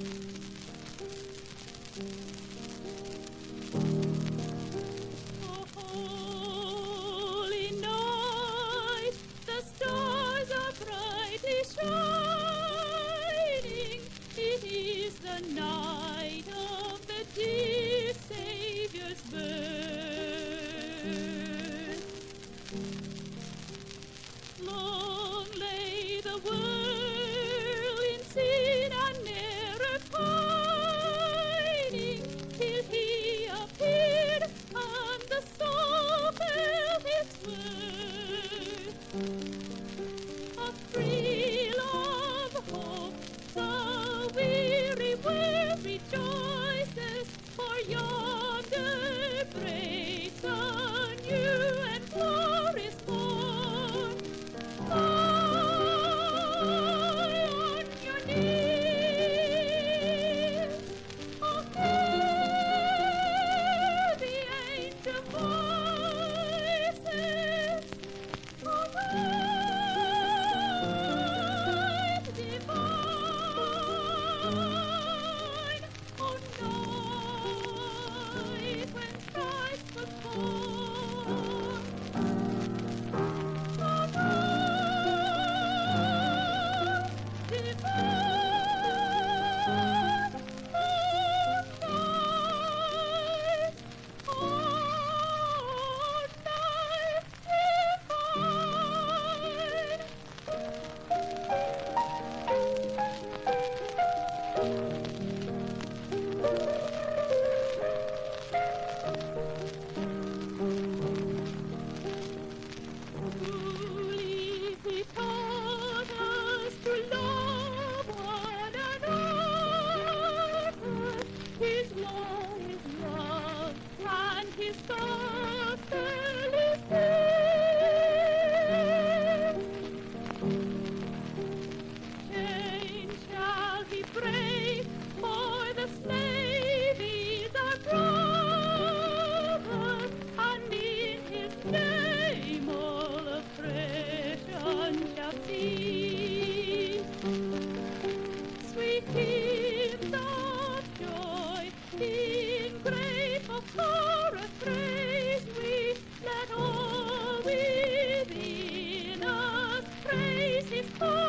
Oh, holy night, the stars are brightly shining. It is the night of the dear Saviour's birth. Long lay the world in sin and error pining, till he appeared and the soul felt its worth. A thrill of hope, the weary world rejoices, for yonder breaks a new and glorious morn. Lie on your knees, oh, hear the angel voices, oh, light divine, oh, night when Christ was born. Truly he taught us to love one another. His law is love, and his gospel is peace. Chains shall he break, for the slave is our brother, and in his name all oppression shall cease. Sweet hymns of joy in grateful chorus praise we, let all within us praise his